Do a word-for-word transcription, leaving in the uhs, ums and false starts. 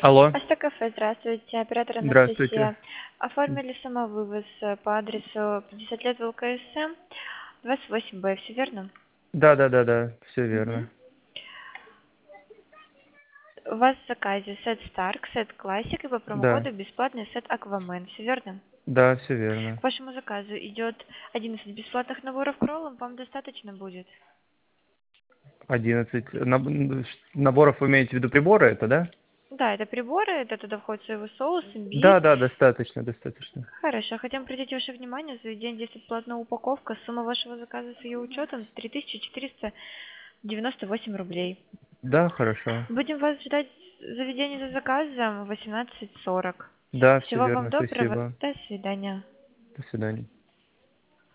Алло, Астакафе, здравствуйте, оператор здравствуйте. Анастасия. Оформили самовывоз э, по адресу пятьдесят лет ВЛКСМ, двадцать восемь Б, все верно? Да, да, да, да, все Мгм. верно. У вас в заказе сет Старк, сет Классик и по Да, промокоду бесплатный сет Аквамен, все верно? да, все верно. К вашему заказу идет одиннадцать бесплатных наборов к роллам, вам достаточно будет? Одиннадцать наб- наборов вы имеете в виду приборы это, да? Да, это приборы, это туда входит соевый соус, имбирь. Да, да, достаточно, достаточно. Хорошо, хотим обратить ваше внимание, за день действует платная упаковка, сумма вашего заказа с ее учетом три тысячи четыреста девяносто восемь рублей. Да, хорошо. Будем вас ждать в заведении за заказом в восемнадцать сорок. Да, все Всего вам верно, доброго. спасибо. До свидания. До свидания.